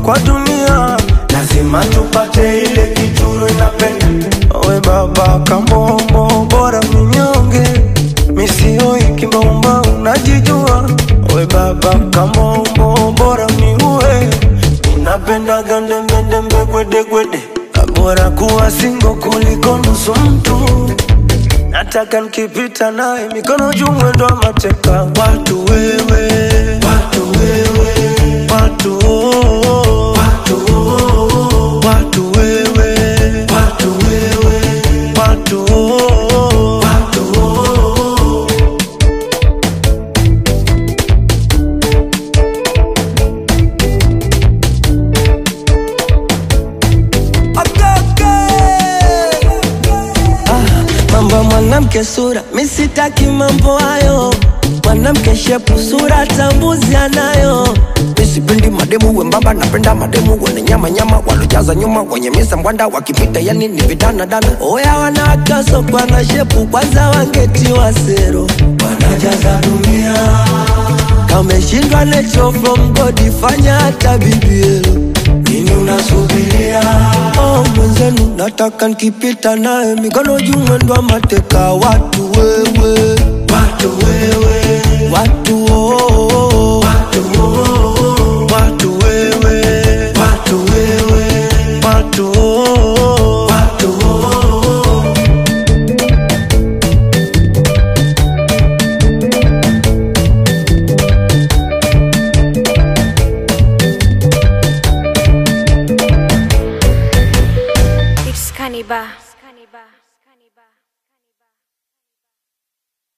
kwa dunia, lazima tupate ile kitu inapenda. Owe baba kamombo, bora mnyonge, misioi kimbomba unajijua. Owe baba kamombo, bora miue, unapenda gande mendembe gwede gwede. Bora kuwa singo kuliko nusu mtu. Nataka nikipita nawe mikono juu mwendo wa mateka. Watu wewe, watu wewe, watu oh, watu oh, watu wewe, watu wewe, watu oh, watu oh. Mambo mwanamke sura, misitaki mambo hayo. Mwanamke shepu sura tambuzi anayo. Misipendi mademu wembamba, napenda mademu wenye nyama nyama, walojaza nyuma, wenye misa mwanda, wakipita yani ni vidana dana. Oya wanakaso kwa na shepu, kwanza wangeti wa sero, wanajaza dunia. Kameshindwa nature from God, fanya hata BBL. Nini unasubiria? Oh mwenzenu, nataka nikipita nae mikono juu mwendo wa mateka. Watu wewe, watu wewe, watu oh, watu oh, watu wewe, watu wewe, watu oh, watu oh. It's Caniba.